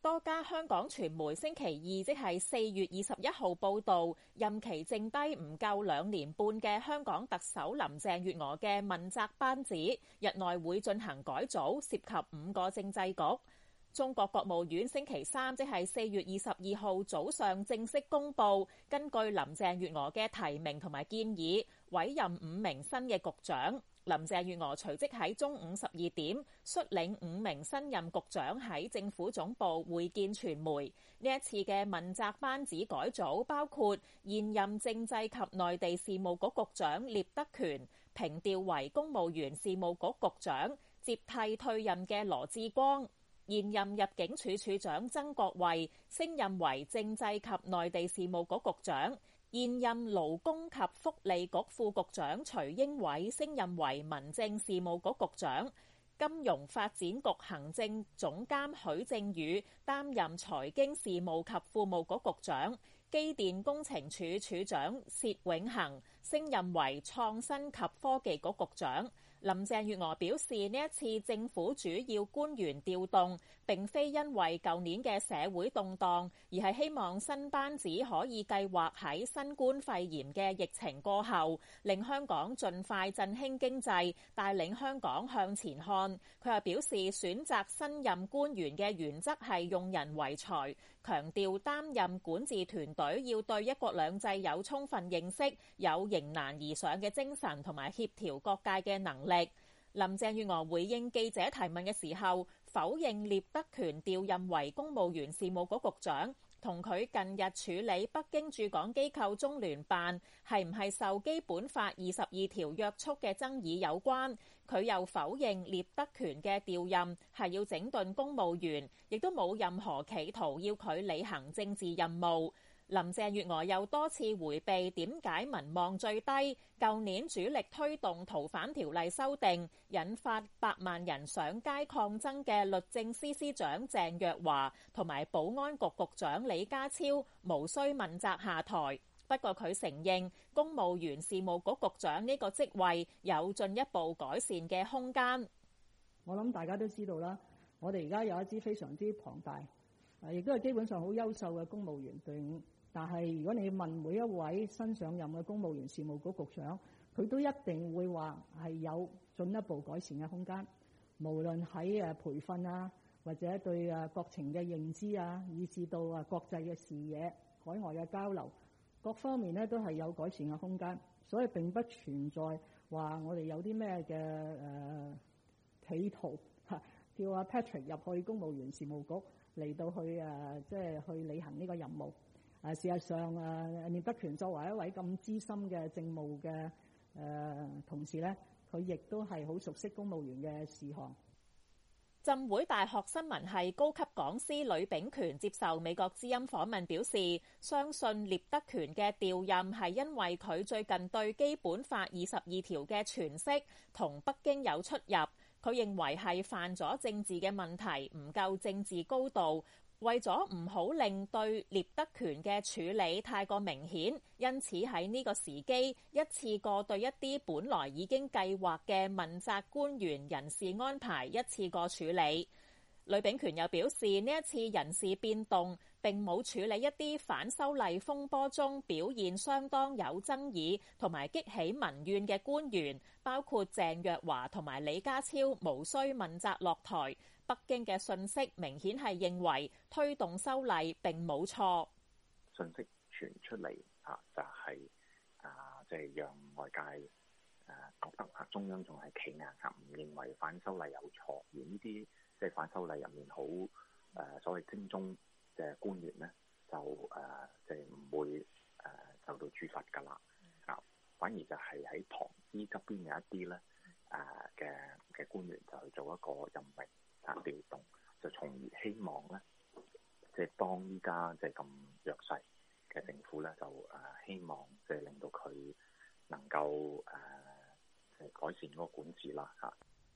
多家香港傳媒星期二即係4月21號報導，任期剩低唔夠2年半嘅香港特首林鄭月娥嘅問責班子，日內會進行改組，涉及5個政制局。中國國務院星期三即係4月22號早上正式公佈，根據林鄭月娥嘅提名同埋建議，委任5名新嘅局長。林鄭月娥隨即喺中午12點率領5名新任局長喺政府總部會見傳媒。呢一次嘅問責班子改組包括現任政制及內地事務局局長聶德權平調為公務員事務局局長，接替退任嘅羅致光。現任入境處處長曾國衛升任為政制及內地事務局局長。現任勞工及福利局副局長徐英偉升任為民政事務局局長，金融發展局行政總監許正宇擔任財經事務及庫務局局長，機電工程署署長薛永恒升任為創新及科技局局長。林鄭月娥表示，呢一次政府主要官員調動並非因為舊年嘅社會動盪，而係希望新班子可以計劃喺新冠肺炎嘅疫情過後，令香港盡快振興經濟，帶領香港向前看。佢又表示，選擇新任官員嘅原則係用人唯才，強調擔任管治團隊要對一國兩制有充分認識，有迎難而上嘅精神同埋協調各界嘅能力。林鄭月娥回應記者提問嘅時候，否認聶德權調任為公務員事務局局長，同佢近日處理北京駐港機構中聯辦係唔係受基本法22條約束嘅爭議有關。佢又否認聶德權嘅調任係要整頓公務員，亦都冇任何企圖要佢履行政治任務。林鄭月娥又多次迴避點解民望最低，舊年主力推動逃犯條例修訂，引發百萬人上街抗爭嘅律政司司長鄭若驊同埋保安局局長李家超無需問責下台。不過佢承認公務員事務局局長呢個職位有進一步改善嘅空間。 我諗大家都知道啦，我哋而家有一支非常之龐大，亦都係基本上好優秀嘅公務員隊伍。但係如果你問每一位新上任嘅公務員事務局局長，佢都一定會話係有進一步改善嘅空間，無論喺培訓啊，或者對國情嘅認知啊，以至到國際嘅視野、海外嘅交流，各方面咧都係有改善嘅空間，所以並不存在話我哋有啲咩嘅企圖叫阿 Patrick 入去公務員事務局嚟到去即係去履行呢個任務。事實上聶德權作為一位咁資深嘅政務嘅同事咧，佢亦都係好熟悉公務員嘅事項。 浸會大學新聞系高級講師呂秉權接受美國之音訪問表示，相信聶德權嘅調任係因為佢最近對基本法22條嘅詮釋同北京有出入，佢認為係犯咗政治嘅問題，唔夠政治高度。為咗唔好令對聶德權嘅處理太過明顯，因此喺呢個時機一次過對一啲本來已經計劃嘅問責官員人事安排一次過處理。呂秉權又表示，呢一次人事變動並冇處理一啲反修例風波中表現相當有爭議同埋激起民怨嘅官員，包括鄭若驊同埋李家超無需問責落台。北京嘅訊息明顯係認為推動修例並冇錯。 訊息傳出嚟就係即係讓外界覺得中央仲係企硬唔認為反修例有錯，而呢啲即係反修例入面好所謂精忠嘅官員咧，就即係唔會受到處罰㗎啦。反而就係喺旁支側邊有一啲咧嘅官員就去做一個任命調動，就從而希望咧，即係當依家即係咁弱勢嘅政府咧，就希望即係令到佢能夠即係改善嗰個管治啦嚇。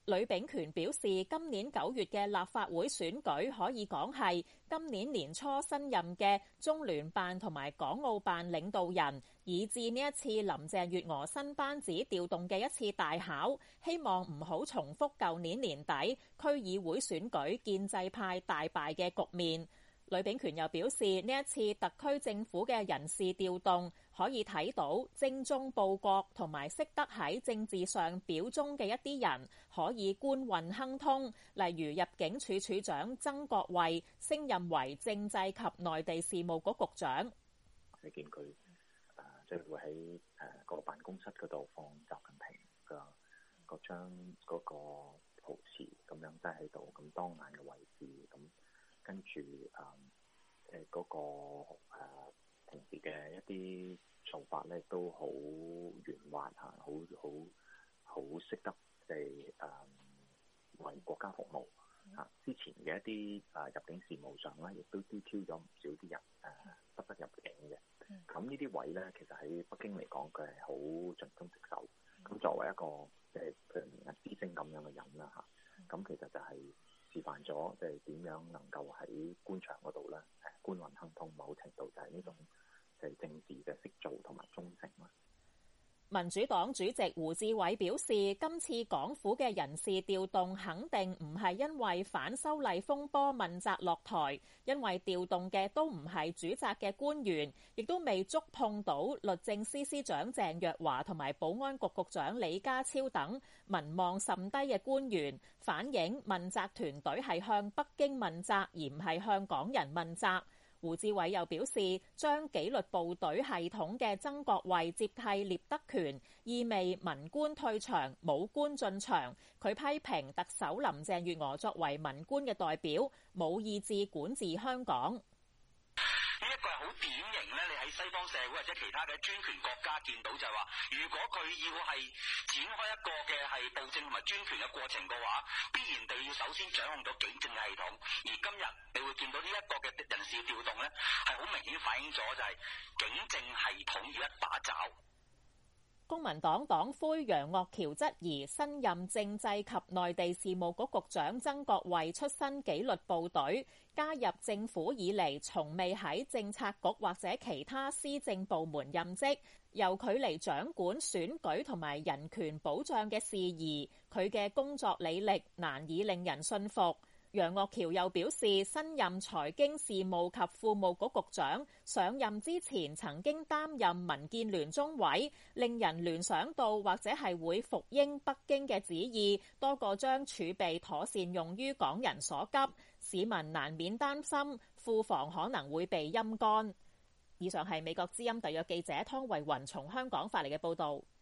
呂秉權表示，今年9月嘅立法會選舉可以講係今年年初新任嘅中聯辦同埋港澳辦領導人，以至呢一次林鄭月娥新班子調動嘅一次大考，希望唔好重複舊年年底區議會選舉建制派大敗嘅局面。呂秉權又表示，呢一次特區政府嘅人事調動可以睇到精忠報國同埋識得喺政治上表忠嘅一啲人可以官運亨通，例如入境處處長曾國衛升任為政制及內地事務局局長。 你見佢即係會喺個辦公室嗰度放習近平嗰張嗰個圖詞咁樣，即係喺度咁當眼嘅位置咁。跟住嗰個平時嘅一啲做法咧，都好圓滑嚇，好識得即係為國家服務嚇。之前嘅一啲入境事務上咧，亦都 DQ 咗唔少啲人不得入境嘅。咁呢啲位咧，其實喺北京嚟講，佢係好盡忠職守。咁作為一個即係譬如明日之星咁樣嘅人啦嚇，咁其實就係示範咗即係點樣能夠喺官場嗰度咧，官運亨通，某程度就係呢種即係政治嘅識做同埋忠誠啦。 民主黨主席胡志偉表示，今次港府嘅人事調動肯定唔係因為反修例風波問責落台，因為調動嘅都唔係主責嘅官員，亦都未觸碰到律政司司長鄭若驊同埋保安局局長李家超等民望甚低嘅官員，反映問責團隊係向北京問責，而唔係向港人問責。胡志偉又表示，將紀律部隊系統嘅曾國衛接替聶德權，意味文官退場，武官進場。佢批評特首林鄭月娥作為文官嘅代表，冇意志管治香港。 呢一個係好典型咧，你喺西方社會或者其他嘅專權國家見到就係話，如果佢要係展開一個嘅係暴政同埋專權嘅過程嘅話，必然地要首先掌控到警政系統。而今日你會見到呢一個嘅人事調動咧，係好明顯反映咗就係警政系統要一把抓。 公民黨黨魁楊岳橋質疑新任政制及內地事務局局長曾國衛出身紀律部隊，加入政府以嚟從未喺政策局或者其他施政部門任職，由佢嚟掌管選舉同埋人權保障嘅事宜，佢嘅工作履歷難以令人信服。楊岳橋又表示，新任財經事務及庫務局局長上任之前曾經擔任民建聯中委，令人聯想到或者係會服膺北京嘅旨意，多過將儲備妥善用於港人所急。市民難免擔心庫房可能會被陰乾。以上係美國之音特約記者湯慧雲從香港發嚟嘅報導。